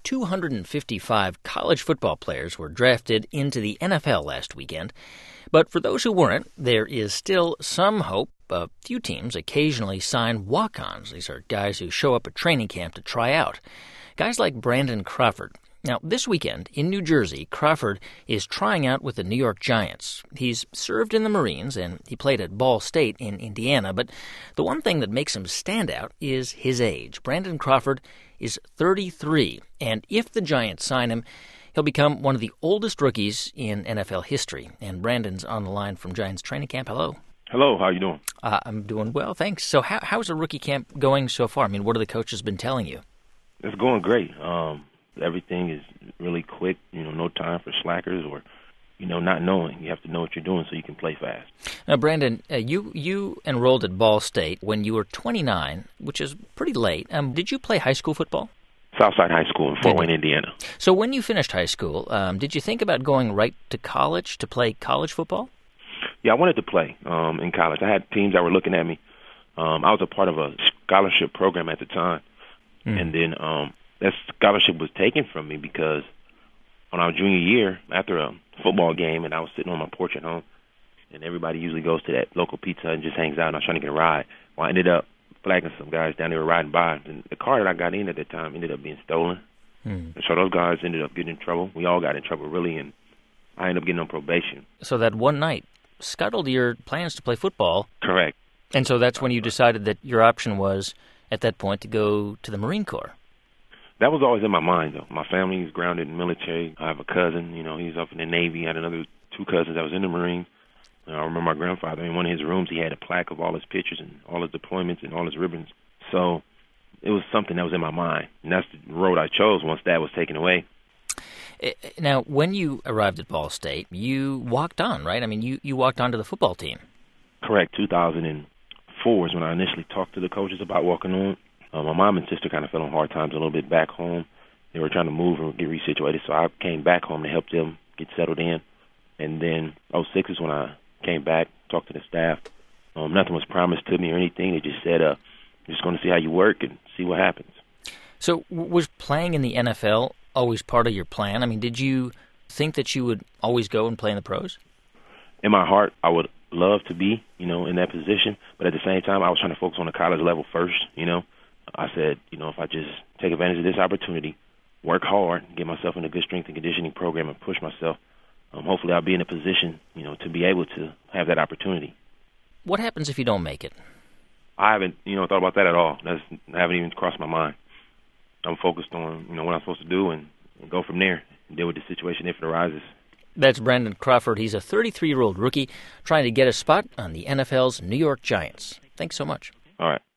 255 college football players were drafted into the NFL last weekend. But for those who weren't, there is still some hope. A few teams occasionally sign walk-ons. These are guys who show up at training camp to try out. Guys like Brandon Crawford. Now, this weekend in New Jersey, Crawford is trying out with the New York Giants. He's served in the Marines, and he played at Ball State in Indiana. But the one thing that makes him stand out is his age. Brandon Crawford is 33, and if the Giants sign him, he'll become one of the oldest rookies in NFL history. And Brandon's on the line from Giants training camp. Hello. Hello, how you doing? I'm doing well, thanks. So how's the rookie camp going so far? I mean, what have the coaches been telling you? It's going great. Everything is really quick, no time for slackers or, not knowing. You have to know what you're doing so you can play fast. Now, Brandon, you enrolled at Ball State when you were 29, which is pretty late. Did you play high school football? Southside High School in Fort Wayne, Indiana. So when you finished high school, did you think about going right to college to play college football? Yeah, I wanted to play in college. I had teams that were looking at me. I was a part of a scholarship program at the time. And then that scholarship was taken from me because when I was junior year, after a football game, and I was sitting on my porch at home, and everybody usually goes to that local pizza and just hangs out, and I was trying to get a ride. Well, I ended up flagging some guys down there riding by, and the car that I got in at that time ended up being stolen. And so those guys ended up getting in trouble. We all got in trouble, really, and I ended up getting on probation. So that one night scuttled your plans to play football. Correct. And so that's when you decided that your option was, at that point, to go to the Marine Corps. That was always in my mind, though. My family is grounded in the military. I have a cousin, he's up in the Navy. I had another two cousins that was in the Marines. I remember my grandfather, in one of his rooms, he had a plaque of all his pictures and all his deployments and all his ribbons. So it was something that was in my mind. And that's the road I chose once that was taken away. Now, when you arrived at Ball State, you walked on, right? I mean, you walked on to the football team. Correct. 2004 is when I initially talked to the coaches about walking on. My mom and sister kind of fell on hard times a little bit back home. They were trying to move and get resituated, so I came back home to help them get settled in. And then 2006 is when I came back, talked to the staff. Nothing was promised to me or anything. They just said, just going to see how you work and see what happens. So was playing in the NFL always part of your plan? I mean, did you think that you would always go and play in the pros? In my heart, I would love to be, in that position. But at the same time, I was trying to focus on the college level first, I said, if I just take advantage of this opportunity, work hard, get myself in a good strength and conditioning program and push myself, hopefully I'll be in a position, to be able to have that opportunity. What happens if you don't make it? I haven't, thought about that at all. I haven't even crossed my mind. I'm focused on, what I'm supposed to do and go from there and deal with the situation if it arises. That's Brandon Crawford. He's a 33-year-old rookie trying to get a spot on the NFL's New York Giants. Thanks so much. All right.